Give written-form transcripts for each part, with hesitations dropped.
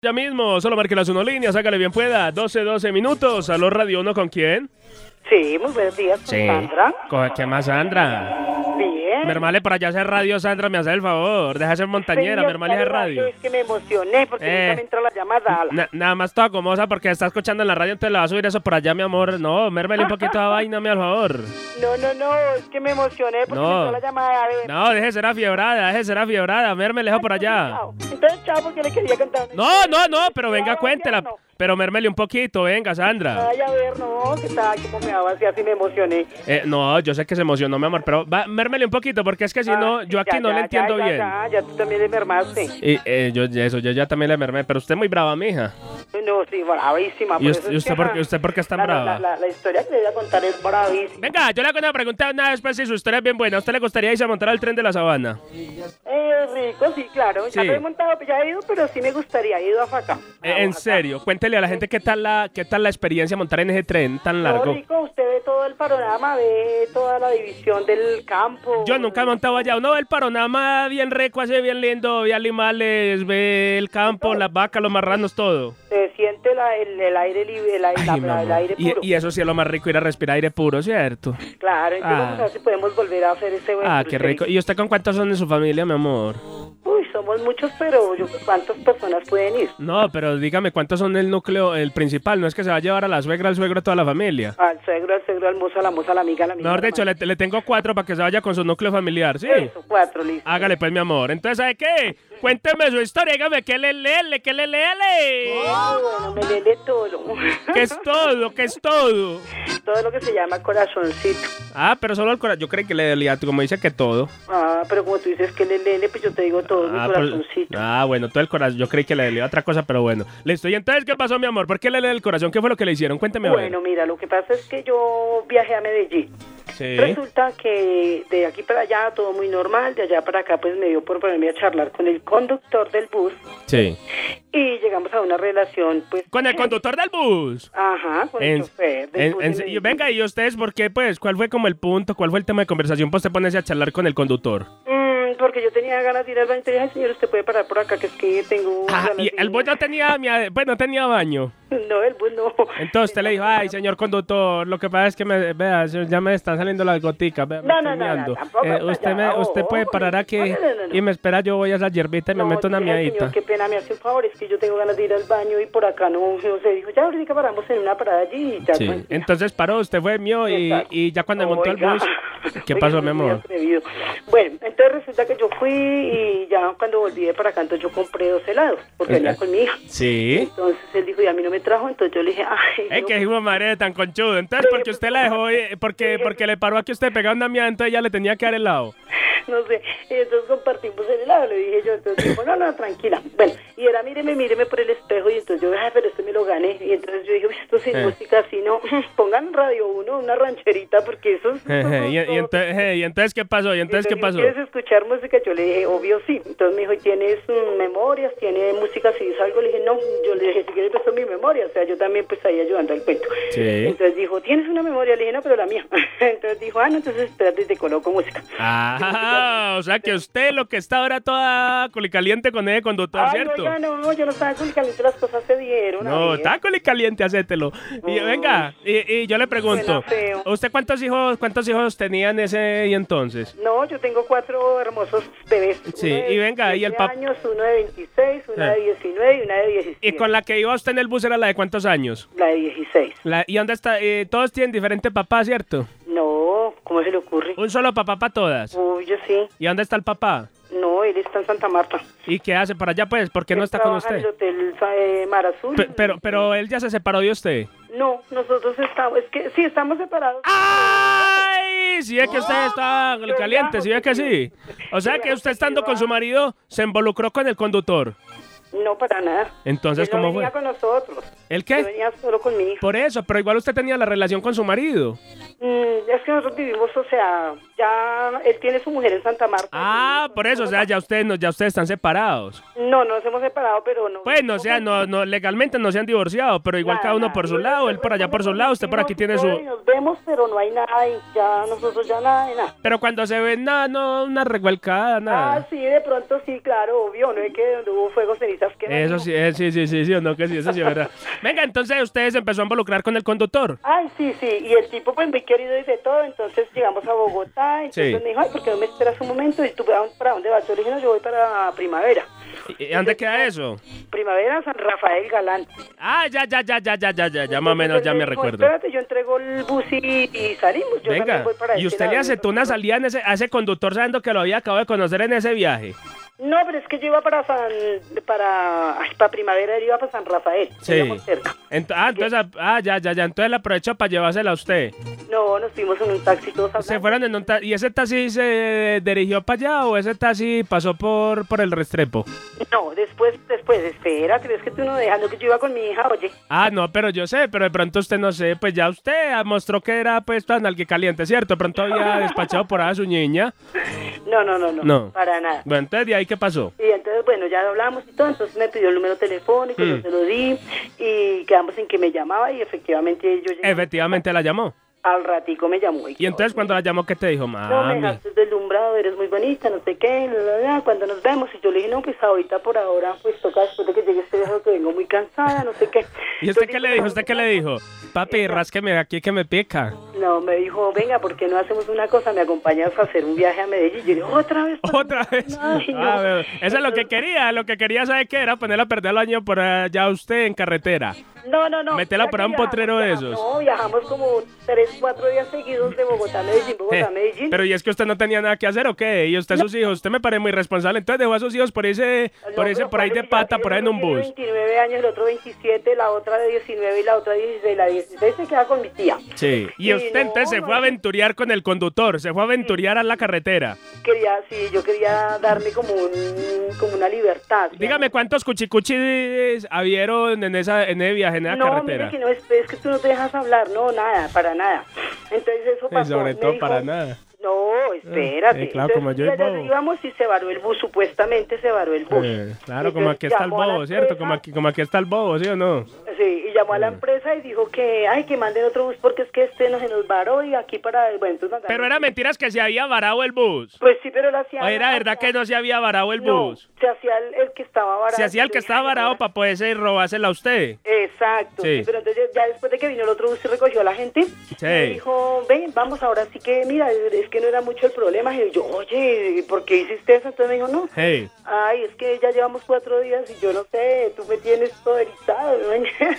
Ya mismo, solo marque las 1 líneas, hágale bien pueda. 12 minutos. ¿Aló Radio 1 con quién? Sí, muy buenos días, con Sandra. ¿Qué más, Sandra? Bien. Mermale por allá hacer radio, Sandra, me hace el favor. Deja de ser montañera, Mermale hacer radio. Es que me emocioné porque nunca me entró la llamada. Nada más toda gomosa porque está escuchando en la radio, entonces le va a subir eso por allá, mi amor. No, Mermale un poquito de vaina, mi al favor. No, es que me emocioné porque me entró la llamada. A ver. No, deje de ser afiebrada, Mermale, por allá. Chao. Entonces, chao, porque le quería contar. No, pero venga, cuéntela. Pero Mermele un poquito, venga, Sandra. Ay, a ver, no, que tal, como me daba así me emocioné. No, yo sé que se emocionó, mi amor, pero Mermele un poquito, porque es que si no, yo aquí no le entiendo bien. Ya, tú también le mermaste. Yo ya también le mermé, pero usted es muy brava, mija. No, sí, bravísima. ¿Y usted por qué es tan brava? La historia que le voy a contar es bravísima. Venga, yo le hago una pregunta una vez, pues, si su historia es bien buena. ¿A usted le gustaría irse a montar al tren de la sabana? Rico, sí, claro. Ya me he montado, ya he ido, pero sí me gustaría, he ido a Facá. En serio, cuéntele a la gente qué tal la experiencia montar en ese tren tan largo. Rico, usted ve todo el panorama, ve toda la división del campo. Yo nunca he montado allá. Uno ve el panorama bien rico, así bien lindo, ve animales, ve el campo, las vacas, los marranos, todo. Se siente el aire libre, el aire puro. Y eso sí es lo más rico, ir a respirar aire puro, ¿cierto? Claro, entonces vamos a ver si podemos volver a hacer ese buen qué rico. ¿Y usted con cuántos son en su familia, mi amor? Uy, somos muchos, pero ¿cuántas personas pueden ir? No, pero dígame, ¿cuántos son el núcleo, el principal? No es que se va a llevar a la suegra, al suegro, toda la familia. Al suegro, al mozo, a la moza, a la amiga, Mejor dicho, le tengo 4 para que se vaya con su núcleo familiar, ¿sí? Eso, 4, listo. Hágale pues, mi amor. Entonces, ¿sabe qué? Cuénteme su historia, dígame, ¿qué le lele? Bueno, me lele todo. ¿Qué es todo? Todo lo que se llama corazoncito. Pero solo el corazón. Yo creí que le leía, como dice que todo. Pero como tú dices que le lele, pues yo te digo todo, mi corazoncito. Bueno, todo el corazón. Yo creí que le leía otra cosa, pero bueno. Listo. ¿Y entonces qué pasó, mi amor? ¿Por qué le lee el corazón? ¿Qué fue lo que le hicieron? Cuénteme a ver. Bueno, mira, lo que pasa es que yo viajé a Medellín. Sí. Resulta que de aquí para allá todo muy normal, de allá para acá pues me dio por ponerme a charlar con el conductor del bus. Sí. Y llegamos a una relación pues... ¿Con el conductor del bus? Ajá, con el chofer del bus. Venga, ¿y ustedes por qué pues? ¿Cuál fue como el punto? ¿Cuál fue el tema de conversación? Pues te pones a charlar con el conductor. Porque yo tenía ganas de ir al baño y te dije, señor, usted puede parar por acá, que es que tengo... y el bus no tenía baño. No, el bus no. Entonces usted le dijo, ay, señor conductor, lo que pasa es que ya me están saliendo las goticas. No, tampoco. Usted puede parar aquí y me espera, yo voy a esa hierbita y me meto una miadita. Señor, qué pena, me hace un favor, es que yo tengo ganas de ir al baño y por acá no se dijo, ya ahorita paramos en una parada allí y ya. Sí, entonces paró, usted fue mío y ya cuando montó el bus, ¿qué pasó, mi amor? Bueno, entonces resulta que yo fui y ya cuando volví de para acá, entonces yo compré 2 helados, porque venía con mi hija. Sí. Entonces él dijo, y a mí no me trajo, entonces yo le dije, ay. Que hijo de madre tan conchudo. Entonces, porque usted la dejó, porque le paró a que usted pegaba una mía, entonces ella le tenía que dar helado. No sé, y entonces compartimos el helado, le dije yo, entonces dijo, no, tranquila. Bueno, y era, míreme por el espejo, y entonces yo, pero esto me lo gané. Y entonces yo dije, esto sin música, así no, pongan Radio 1, una rancherita, porque eso es... ¿Y entonces qué pasó? ¿Quieres escuchar música? Yo le dije, obvio sí. Entonces me dijo, ¿y tienes memorias? ¿Tiene música si dices algo? Le dije, no. Yo le dije, si quieres, pues son mi memoria. O sea, yo también pues ahí ayudando al cuento. Sí. Entonces dijo, ¿tienes una memoria? Le dije, no, pero la mía. Entonces dijo, no, entonces espérate, te coloco música. O sea que usted lo que está ahora toda culicaliente con el conductor, ¿cierto? No, yo no estaba culicaliente, las cosas se dieron. No, está culicaliente, hacételo. Y venga, y yo le pregunto, ¿usted cuántos hijos tenía en ese y entonces? No, yo tengo 4 hermosos bebés. Sí, y venga, y el papá. Años, uno de 26, una de 19 y una de 17. ¿Y con la que iba usted en el bus era la de cuántos años? La de 16. ¿Y dónde está? Todos tienen diferente papá, ¿cierto? No, ¿cómo se le ocurre? ¿Un solo papá para todas? Uy, yo sí. ¿Y dónde está el papá? No, él está en Santa Marta. ¿Y qué hace por allá, pues? ¿Por qué no está con usted? En el hotel Mar Azul. Pero él ya se separó de usted. No, nosotros estamos, es que sí, estamos separados. ¡Ay! Si es que usted está caliente, si es que sí. O sea que usted estando con su marido se involucró con el conductor. No, para nada. Entonces, él ¿cómo no venía fue? con nosotros. ¿El qué? Yo venía solo con mi hija. Por eso, pero igual usted tenía la relación con su marido. Es que nosotros vivimos, o sea, ya él tiene su mujer en Santa Marta. Por eso, o sea, ya ustedes están separados. No nos hemos separado, pero no. Bueno, o sea, no legalmente no se han divorciado, pero igual cada uno por su lado, él por allá por su lado, usted por aquí tiene su... Nos vemos, pero no hay nada, y ya nosotros ya nada de nada. Pero cuando se ven, nada, no, una revuelcada, nada. Sí, de pronto sí, claro, obvio, no es que donde hubo fuego, ceniza ¿sabes qué? Eso sí, sí, o no, que sí, eso sí es verdad. Venga, entonces usted se empezó a involucrar con el conductor. Ay, sí, y el tipo pues muy querido y de todo, entonces llegamos a Bogotá, entonces Sí. me dijo, ay, ¿por qué no me esperas un momento? ¿Y tú para dónde vas? Yo le dije, no, yo voy para Primavera. ¿Y dónde queda eso? Primavera, San Rafael Galante. Ah, ya más o menos ya me recuerdo. Espérate, yo entrego el bus y salimos. Yo Venga, también voy para ¿y este usted le lado. aceptó una salida a ese conductor sabiendo que lo había acabado de conocer en ese viaje? No, pero es que yo iba para Primavera, yo iba para San Rafael. Sí. Vivíamos cerca. Entonces le aprovechó para llevársela a usted. No, nos fuimos en un taxi todos hablando. Se fueron en un taxi. ¿Y ese taxi se dirigió para allá o ese taxi pasó por el Restrepo? No, después, espérate, ves que tú no dejas, no, que yo iba con mi hija, oye. Ah, no, pero yo sé, pero de pronto usted no sé, pues ya usted mostró que era pues tan caliente, ¿cierto? De pronto había despachado por ahí a su niña. No, para nada. Bueno, entonces de ahí ¿qué pasó? Y entonces, bueno, ya hablamos y todo, entonces me pidió el número telefónico, yo se lo di y quedamos en que me llamaba y efectivamente yo llegué. Efectivamente la llamó. Al ratico me llamó. Y entonces cuando la llamó, ¿qué te dijo, No, me mami? dejaste deslumbrado, eres muy bonita, no sé qué, cuando nos vemos. Y yo le dije, no, pues ahorita por ahora, pues toca después de que llegue este viaje que vengo muy cansada, no sé qué. ¿Y usted qué le dijo? ¿Usted qué le dijo? Papi, rásqueme aquí que me pica. No, me dijo, venga, ¿por qué no hacemos una cosa? Me acompañas a hacer un viaje a Medellín. Y yo dije, ¿otra vez? ¿Otra vez? Ay, no. Bueno, eso es lo que quería, ¿sabe qué? Era ponerla a perder el año por allá usted en carretera. No. Metela por ahí un potrero de esos. No, viajamos como 3, 4 días seguidos de Bogotá a Medellín, Medellín. Pero ¿y es que usted no tenía nada que hacer o qué? ¿Y usted sus hijos? Usted me parece muy responsable. Entonces dejó a sus hijos por ahí de pata, por ahí en un bus. 29 años, el otro 27, la otra de 19 y la otra 16. La 16 se queda con mi tía. Sí. Y usted entonces se fue a aventurear con el conductor, se fue a aventurear a la carretera. Yo quería darme como una libertad. Dígame cuántos cuchicuchis habieron en ese viaje, en esa carretera. No, mire que es que tú no te dejas hablar, no, nada, para nada. Entonces eso Y pasó. sobre todo me dijo, para nada. No, espérate. claro, como yo y ya bobo. íbamos y se varó el bus, supuestamente se varó el bus. Claro, como Entonces, aquí está el llamó a la bobo, ¿cierto? empresa. Como aquí está el bobo, ¿sí o no? Sí, y llamó a la empresa y dijo que manden otro bus porque es que no se nos varó y aquí bueno, entonces mandaron. Pero era mentiras que se había varado el bus. Pues sí, pero lo hacía. ¿O era verdad que no se había varado el No, bus? se hacía el que estaba varado. Se hacía el que estaba varado para poderse ir robársela a usted. Exacto, Sí. sí, pero entonces ya después de que vino el otro bus y recogió a la gente, me dijo, ven, vamos ahora sí que, mira, es que no era mucho el problema. Y yo, oye, ¿por qué hiciste eso? Entonces me dijo, no. Hey. Ay, es que ya llevamos 4 días y yo no sé, tú me tienes todo erizado, ¿no?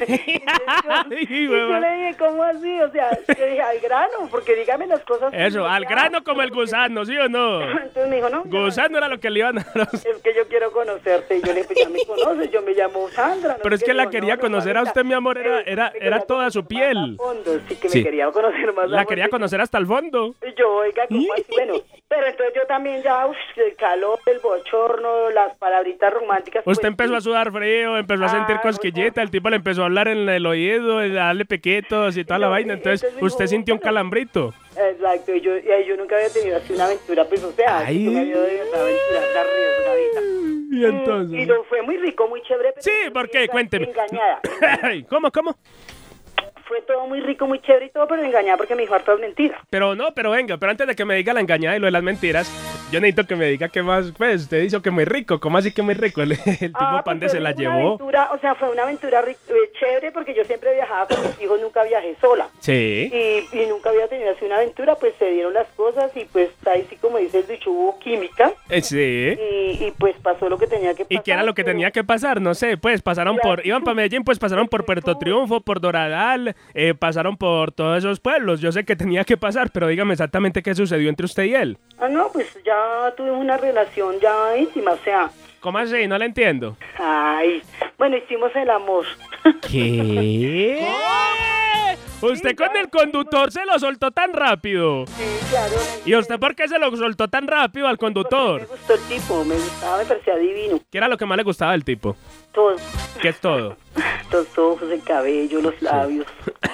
Y yo le dije, ¿cómo así? O sea, yo dije, al grano, porque dígame las cosas. Eso, al grano como el gusano, ¿sí o no? Entonces me dijo, no. Gusano era lo que le iban a dar. Es que yo quiero conocerte. Y yo le dije, pues ya me conoces, yo me llamo Sandra. Pero es que la quería conocer a usted, mi amor, era toda su piel. Sí, que Sí. me quería conocer más. La quería conocer hasta el fondo. Y yo, oiga, ¿cómo así? Bueno, pero entonces yo también ya, el calor, el bochorno, las palabritas románticas. Usted pues, empezó a sudar frío, empezó a sentir no, cosquillita, el tipo le empezó a hablar en el oído, a darle pequitos y toda la vaina, entonces usted sintió un calambrito. Exacto, y ahí yo nunca había tenido así una aventura, pues, o sea, Ay. yo me había de una aventura tan arriesgadita. Y entonces... Y lo fue muy rico, muy chévere. Pero Sí, ¿por qué? Cuénteme. Engañada. ¿Cómo? Fue todo muy rico, muy chévere y todo, pero engañada porque me dijo hartas mentiras. Pero venga, pero antes de que me diga la engañada y lo de las mentiras, yo necesito que me diga qué más, pues, usted dijo que muy rico, ¿cómo así que muy rico? El tipo Pande pues se la fue una llevó. aventura, o sea, fue una aventura chévere porque yo siempre viajaba con mis hijos, nunca viajé sola. Sí. Y nunca había tenido así una aventura, pues se dieron las cosas y pues ahí sí, como dice el dicho, hubo química. Sí. Y pues pasó lo que tenía que pasar. ¿Y qué era lo que tenía que pasar? No sé, pues pasaron iban para Medellín, pues pasaron por Puerto Triunfo, por Doradal, pasaron por todos esos pueblos. Yo sé que tenía que pasar, pero dígame exactamente qué sucedió entre usted y él. No, pues ya tuvimos una relación ya íntima, o sea. ¿Cómo así? No le entiendo. Ay, bueno, hicimos el amor. ¿Qué? Usted con el conductor se lo soltó tan rápido. Sí, claro. ¿Y usted por qué se lo soltó tan rápido al conductor? Me gustó el tipo, me gustaba, me parecía divino. ¿Qué era lo que más le gustaba del tipo? Todo. ¿Qué es todo? Los ojos, el cabello, los labios.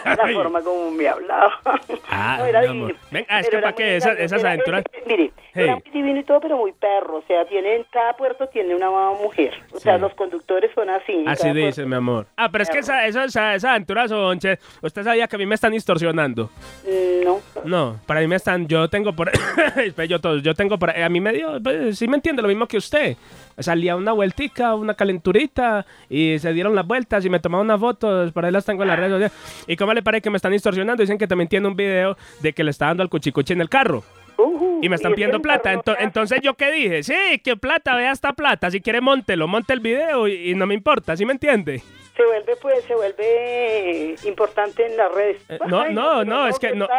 La forma como me hablaba. No, era mi divino. amor. Venga, es Pero que era para muy qué engañoso, esas aventuras. Mire, Hey. era muy divino y todo, pero muy perro. O sea, en cada puerto tiene una mujer. O sea, Sí. los conductores son así. en Así cada dice, puerto. mi amor. Pero es que esas aventuras son, che, usted sabía que a mí me están extorsionando. No. No, para mí me están, yo tengo por, yo tengo por, a mí me dio, pues, sí me entiende lo mismo que usted. Salía una vueltica, una calenturita y se dieron las vueltas y me tomaron unas fotos, por ahí las tengo en las redes sociales. ¿Y cómo le parece que me están extorsionando? Dicen que también tiene un video de que le está dando al cuchicuchi en el carro. Y me están es que pidiendo el plata. carro no se Entonces, ¿yo qué dije? Sí, que plata, vea esta plata. Si quiere, monte el video y no me importa, ¿sí me entiende? se vuelve importante en las redes. No, es que no.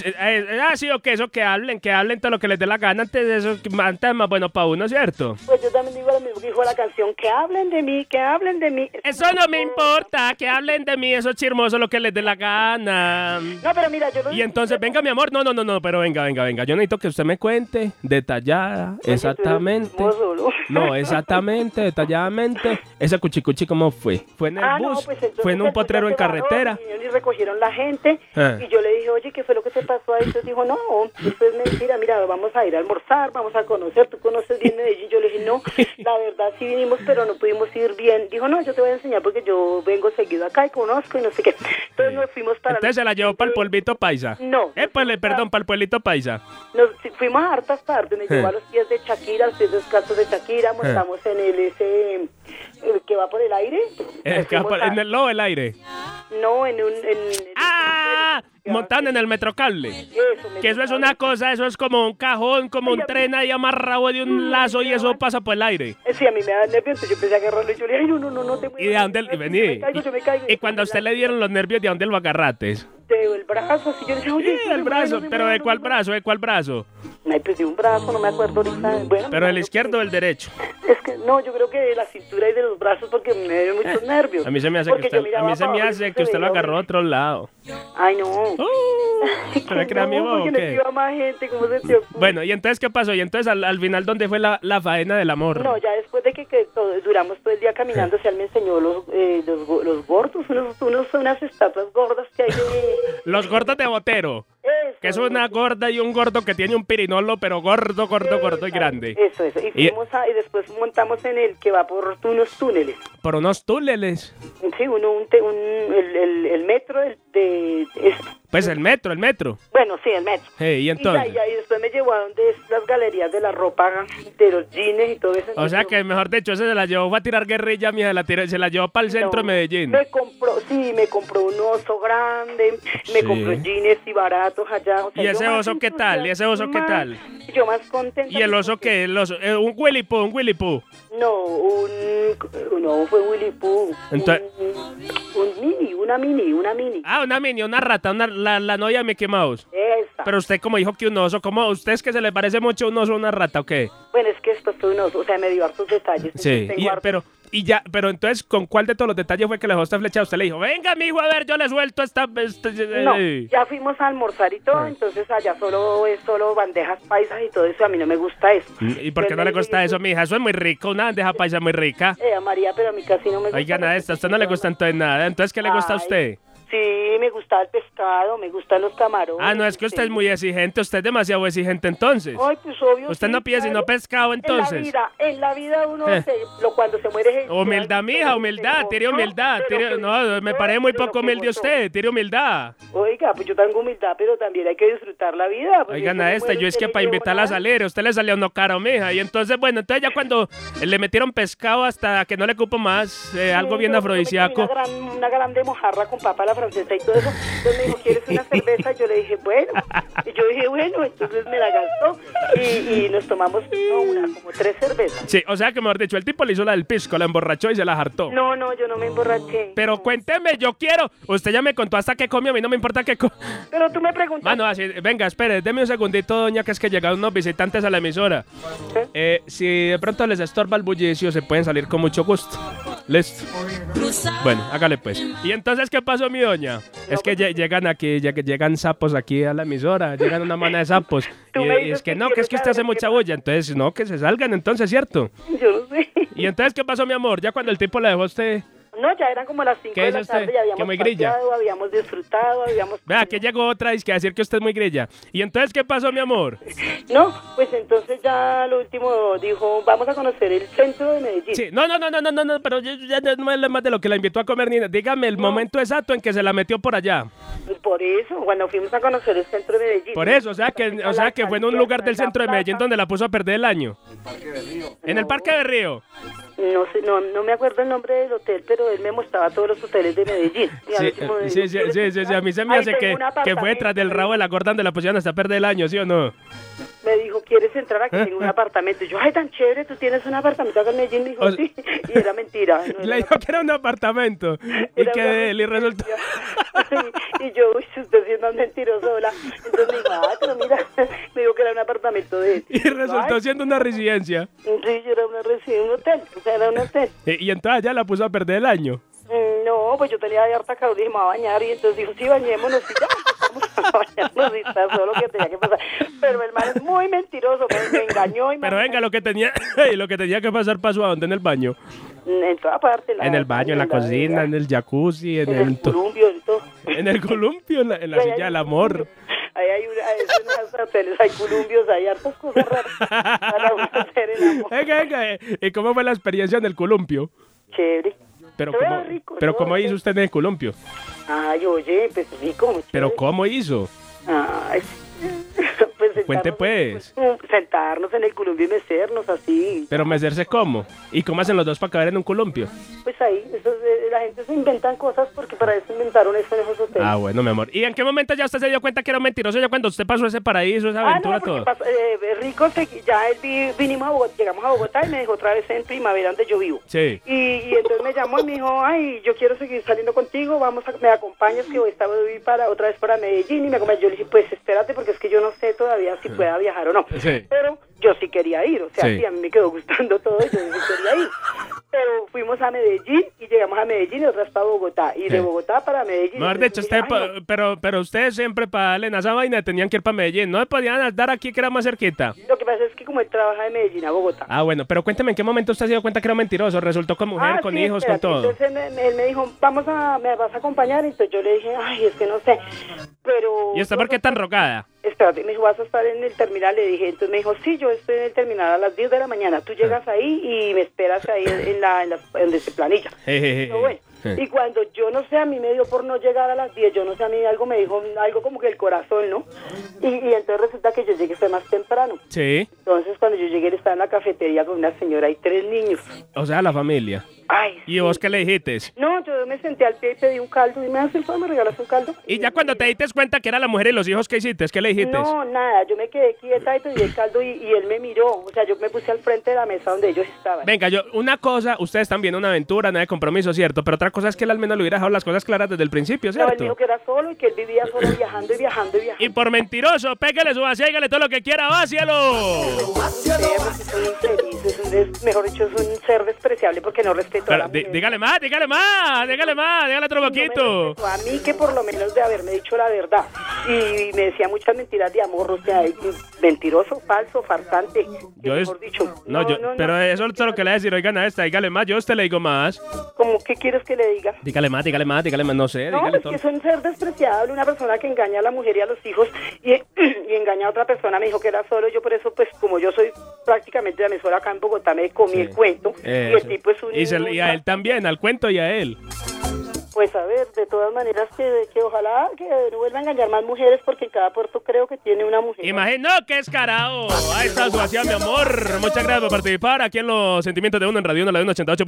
Sí, o que eso, que hablen todo lo que les dé la gana. Antes de eso, antes es más bueno para uno, ¿cierto? Pues yo también digo lo mismo que dijo la canción, que hablen de mí, que hablen de mí. Eso no me importa, que hablen de mí, eso es chismoso, lo que les dé la gana. No, pero mira, yo lo Y entonces, venga, mi amor, no, pero venga. Yo necesito que usted me cuente detallada, exactamente. No, exactamente, detalladamente. Ese cuchicuchi, ¿cómo fue? ¿Fue en el bus? Pues entonces ¿Fue en un potrero en carretera? Y recogieron la gente. Ah. Y yo le dije, oye, ¿qué fue lo que te pasó ahí? Entonces dijo, no, esto es mentira, mira, vamos a ir a almorzar, vamos a conocer, tú conoces bien Medellín. Yo le dije, no, la verdad sí vinimos, pero no pudimos ir bien. Dijo, no, yo te voy a enseñar porque yo vengo seguido acá y conozco y no sé qué. Entonces nos fuimos para... Entonces se la llevó para el polvito paisa. No. Perdón, para el pueblito paisa. Fuimos a hartas partes, me llevó a los pies de Shakira, los pies descalzos de Shakira, montamos en el que va por el aire. En el lobo del aire. No, en Montaron en el metrocable. Que eso es una cosa, eso es como un cajón, como un tren ahí amarrado de un lazo y eso pasa por el aire. Sí, a mí me da nervios, entonces yo empecé a agarrarlo y yo le dije, ay, no te muevas. ¿Y de dónde vení? Yo me caigo. Y cuando a usted le dieron los nervios, ¿de dónde lo agarrates? El brazo, así yo le dije, oye, Sí, el brazo, pero ¿de cuál brazo? ¿De cuál brazo? Ay, pues de un brazo, no me acuerdo ahorita. Bueno, ¿Pero el izquierdo o el derecho? Es que no, yo creo que de la cintura y de los brazos porque me dio muchos nervios. A mí se me hace que usted lo agarró a otro lado. Ay, no. ¿Se me crea mi bobo o qué? Iba más gente, ¿cómo se te ocurre? Bueno, ¿y entonces qué pasó? ¿Y entonces al final dónde fue la faena del amor? No, ya después de que duramos todo el día caminando, o sea, él me enseñó los gordos, unas estatuas gordas que hay de... Los gordos de Botero. Eso, Que es una gorda y un gordo que tiene un pirinolo, pero gordo y grande. Eso. Y después montamos en el que va por unos túneles. Por unos túneles. Sí, el metro Pues el metro. Bueno, sí, el metro. ¿Y entonces? Y después me llevó a donde es las galerías de la ropa, de los jeans y todo eso. O sea que, mejor dicho, se la llevó a tirar guerrilla, mija, se la llevó para el centro de Medellín. Me compró un oso grande, me compró jeans y baratos allá. O sea, ¿Y ese oso qué tal? Yo más contenta. ¿Y el oso qué? ¿Un Willy Pooh? No, fue Willy Pooh. Entonces... Una mini. Una mini, una rata, la novia de Mickey Mouse. Esa. Pero usted como dijo que un oso, ¿cómo? ¿Usted es que se le parece mucho un oso a una rata o qué? Bueno, es que esto fue un oso, o sea, me dio hartos detalles. Sí, pero entonces, ¿con cuál de todos los detalles fue que le dejó esta flecha? Usted le dijo, venga, mijo, a ver, yo le suelto esta... No, ya fuimos a almorzar y todo, entonces allá es solo bandejas paisas y todo eso, a mí no me gusta eso. ¿Y por qué no le gusta eso, mija? Eso es muy rico, una bandeja paisa muy rica. María, pero a mí casi no me gusta. Oiga, nada de esto, a usted no le gusta entonces nada. Entonces, ¿qué le gusta a usted? Sí, me gusta el pescado, me gustan los camarones. No, es que usted es muy exigente, usted es demasiado exigente entonces. Ay, pues obvio. Usted no pide sino pescado entonces. En la vida uno cuando se muere... Humildad, mija, humildad, tire humildad. No, me parece muy poco humilde usted, tire humildad. Oiga, pues yo tengo humildad, pero también hay que disfrutar la vida. Oigan a esta, yo es que para invitarla a salir, usted le salió no caro, mija. Y entonces, bueno, entonces ya cuando le metieron pescado hasta que no le cupo más, algo bien afrodisíaco. Una grande mojarra con papa a la francesa y todo eso. Entonces me dijo, ¿quieres una cerveza? Yo le dije, bueno. Y yo dije, bueno, entonces me la gastó y nos tomamos como 3 cervezas. Sí, o sea que mejor dicho, el tipo le hizo la del pisco, la emborrachó y se la hartó. No, yo no me emborraché. Pero cuénteme, yo quiero. Usted ya me contó hasta qué comió, a mí no me importa qué comió. Pero tú me preguntas. Así, venga, espere, deme un segundito, doña, que es que llegaron unos visitantes a la emisora. Si de pronto les estorba el bullicio, se pueden salir con mucho gusto. Listo. Bueno, hágale pues. ¿Y entonces qué pasó, mi doña? Es que llegan sapos aquí a la emisora, llegan una mana de sapos. Y es que no, que es que usted hace mucha bulla. Entonces, no, que se salgan entonces, ¿cierto? Yo no sé. ¿Y entonces qué pasó, mi amor? Ya cuando el tipo le dejó a usted... No, ya eran como las 5 de la tarde, ya habíamos paseado, habíamos disfrutado, Vea, que llegó otra y que decir que usted es muy grilla. ¿Y entonces qué pasó, mi amor? No, pues entonces ya lo último dijo, vamos a conocer el centro de Medellín. Sí, no, pero ya no es más de lo que la invitó a comer, ni dígame el momento exacto en que se la metió por allá. Por eso, cuando fuimos a conocer el centro de Medellín. Por eso, o sea que fue en un lugar del centro de Medellín donde la puso a perder el año. En el Parque de Río. No sé, no me acuerdo el nombre del hotel, pero él me mostraba todos los hoteles de Medellín. Sí, a mí se me hace que fue detrás del rabo de la gorda donde la pusieron hasta perder el año, ¿sí o no? Me dijo, ¿quieres entrar aquí? Tengo un apartamento. Y yo, ay, tan chévere, ¿tú tienes un apartamento acá en Medellín? Me dijo, sí. Y era mentira. Le dijo que era un apartamento. Y que le resultó... Y yo, uy, usted siendo mentiroso, hola. Entonces me dijo, pero mira, me dijo que era un apartamento de él. Y resultó siendo una residencia. Sí, era una residencia, un hotel. O sea, era un hotel. Y entonces ya la puso a perder el año. No, pues yo tenía de harta calor y dije, me voy a bañar. Y entonces dijo, sí, bañémonos. Y ya empezamos a bañarnos y pasó lo que tenía que pasar. Pero el man es muy mentiroso, me engañó. Pero venga, lo que tenía que pasar pasó ¿a dónde? En el baño. En toda parte. En el baño, en la cocina, en el jacuzzi, en el columpio, en todo. En el columpio, en la silla del amor. Ahí hay en los hoteles, hay columpios, hay hartas cosas raras para uno hacer el amor. Venga, ¿y cómo fue la experiencia en el columpio? Chévere. Pero ¿cómo hizo usted en el columpio? Ay, oye, pues rico. ¿Pero cómo hizo? Ay, pues cuente pues. Sentarnos en el columpio y mecernos así. ¿Pero mecerse cómo? ¿Y cómo hacen los dos para caber en un columpio? Pues ahí, la gente se inventan cosas porque para eso inventaron eso en esos hoteles. Ah, bueno, mi amor. ¿Y en qué momento ya usted se dio cuenta que era un mentiroso? Ya cuando usted pasó ese paraíso, esa aventura, todo. Rico, ya llegamos a Bogotá y me dejó otra vez en Primavera, donde yo vivo. Sí. Y entonces me llamó y me dijo, ay, yo quiero seguir saliendo contigo, me acompañas que voy a otra vez para Medellín. Y yo le dije, pues espérate, porque es que yo no sé todavía si pueda viajar o no. Sí. Pero yo sí quería ir, o sea, sí, a mí me quedó gustando todo eso, yo sí quería ir. Pero fuimos a Medellín y llegamos a Medellín y otra vez para Bogotá. Y de Bogotá para Medellín. Mejor dicho, pero ustedes siempre para darle en esa vaina tenían que ir para Medellín. ¿No podían dar aquí que era más cerquita? Lo que pasa es que como él trabaja de Medellín a Bogotá. Ah, bueno, pero cuénteme, ¿en qué momento usted se dio cuenta que era mentiroso? ¿Resultó con mujer, con hijos, con todo? Entonces él me dijo, ¿me vas a acompañar? Y entonces yo le dije, ay, es que no sé. Pero... ¿Y usted por qué tan rogada? Espérate, me dijo, ¿vas a estar en el terminal? Le dije, entonces me dijo, sí, yo estoy en el terminal a las 10 de la mañana. Tú llegas ahí y me esperas ahí donde se planilla. Bueno, y cuando yo no sé, a mí me dio por no llegar a las 10, yo no sé, a mí algo me dijo, algo como que el corazón, ¿no? Y entonces resulta que yo llegué más temprano. Sí. Entonces cuando yo llegué, él estaba en la cafetería con una señora y 3 niños. O sea, la familia. Ay, ¿Y vos qué le dijiste? No, yo me senté al pie y pedí un caldo. Y me hace el favor, ¿me regalas un caldo? Y ya cuando te diste cuenta que era la mujer y los hijos, ¿qué hiciste? ¿Qué le dijiste? No, nada, yo me quedé quieta y pedí el caldo y él me miró. O sea, yo me puse al frente de la mesa donde ellos estaban. Venga, una cosa, ustedes están viendo una aventura, nada de compromiso, ¿cierto? Pero otra cosa es que él al menos le hubiera dejado las cosas claras desde el principio, ¿cierto? No, él dijo que era solo y que él vivía solo viajando y viajando y viajando. Y por mentiroso, pégale su vacía, dígale todo lo que quiera, vácialo. Es un infeliz, mejor dicho, es un ser despreciable porque no respetó a la mujer. Dígale otro poquito. No, a mí que por lo menos de haberme dicho la verdad. Y me decía muchas mentiras de amor, o sea, mentiroso, falso, farsante. Mejor dicho. Pero eso es lo que le voy a decir, oigan a esta, dígale más, yo a usted le digo más. ¿Cómo qué quieres que le diga? Dígale más, no sé, no, dígale todo. No, es que es un ser despreciable, una persona que engaña a la mujer y a los hijos y engaña a otra persona. Me dijo que era solo, yo por eso, pues, como yo soy prácticamente la emisora acá en Bogotá, me comí el cuento. Y el tipo es un... Y a él también, al cuento y a él. Pues a ver, de todas maneras que ojalá que no vuelva a engañar más mujeres porque en cada puerto creo que tiene una mujer. Imagino que descarado. Ahí está su vacía, mi amor. Muchas gracias por participar aquí en Los Sentimientos de Uno en Radio 1, la de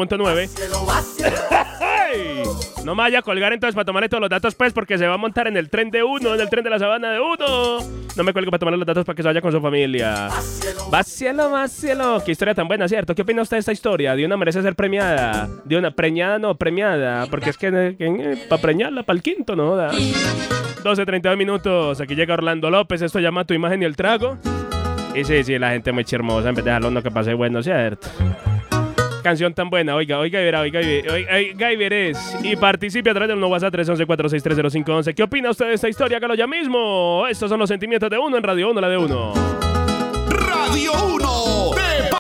88.9. No me vaya a colgar entonces para tomarle todos los datos pues porque se va a montar en el tren de Uno, en el tren de la sabana de Uno. No me cuelgue para tomarle los datos para que se vaya con su familia. Vácielo. Qué historia tan buena, ¿cierto? ¿Qué opina usted de esta historia? ¿De una merece ser premiada? ¿De una premiada? Porque es que para preñarla, para el quinto, no da. 12:32 minutos. Aquí llega Orlando López. Esto llama Tu Imagen y el Trago. Y sí, la gente muy chismosa. En vez de dejarlo uno que pase bueno, ¿cierto? Canción tan buena. Oiga y verás. Y participe a través del WhatsApp 311-463-0511. ¿Qué opina usted de esta historia? Hágalo ya mismo. Estos son Los Sentimientos de Uno en Radio 1, la de Uno. Radio 1.